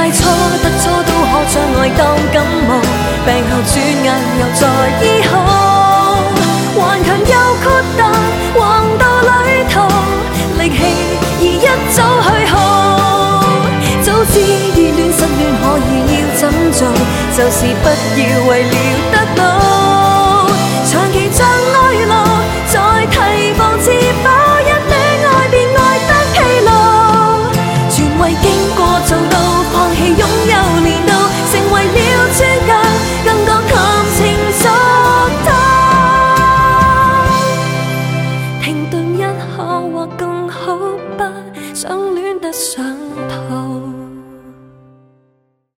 錯得錯都可將愛當感冒，病後轉眼又再醫好，頑強又豁達，橫道旅途，力氣已一早去耗。早知意亂失戀可以要怎做，就是不要為了得到。